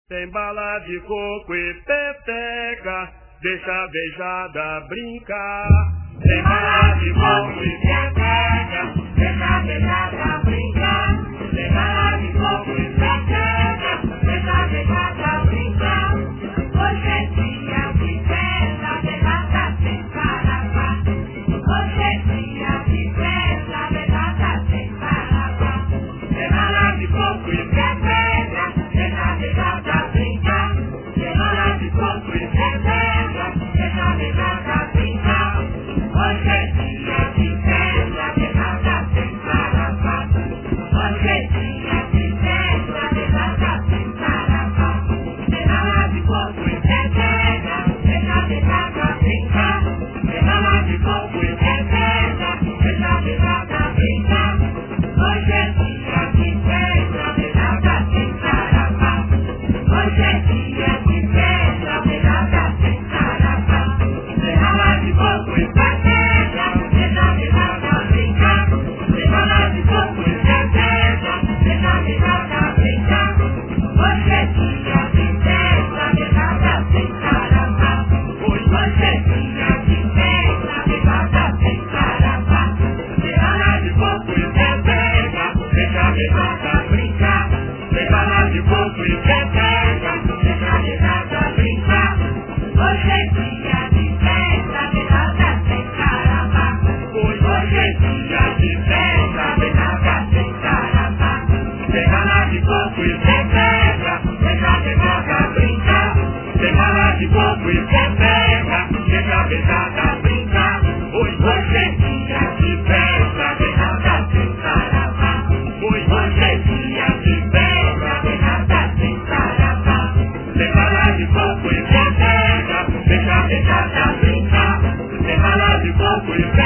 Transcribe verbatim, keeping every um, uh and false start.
Tem bala de coco e peteca, deixa a beijada brincar. Tem bala de coco e peteca, deixa a beijada brincar. Tem bala de coco e peteca, deixa a beijada brincar. Hoje é dia de festa, beijada sem parar. Hoje é dia de festa, beijada sem parar. Tem bala de coco e peteca, deixa a beijada brincar. Tem bala de coco e peteca, deixa a beijada brincar. Hoje é dia de festa, beijada sem parar. Hoje é dia de festa, beijada sem parar. Tem bala de coco e peteca, deixa a beijada brincar. Tem bala de coco e peteca, deixa a beijada brincar. Hoje é dia de festa, beijada sem parar. Hoje é dia de festa, beijada sem parar. Tem bala de coco e peteca, deixa a beijada brincar. Tem bala de coco e peteca, deixa a beijada brincar. Hoje é dia de festa, beijada sem parar. Hoje é dia de festa, beijada sem parar. Tem bala de coco e peteca, deixa a beijada brincar. Tem bala de coco e peteca, deixa a beijada brincar. Hoje é dia de festa, beijada sem parar. Hoje é dia de festa, beijada sem parar. Tem bala de coco e peteca, deixa a beijada brincar. Tem bala de coco e peteca, deixa a beijada brincar. Hoje é dia de festa, beijada sem parar. Hoje é dia de festa, beijada sem parar. Tem bala de coco e peteca, deixa a beijada brincar. Tem bala de coco e peteca.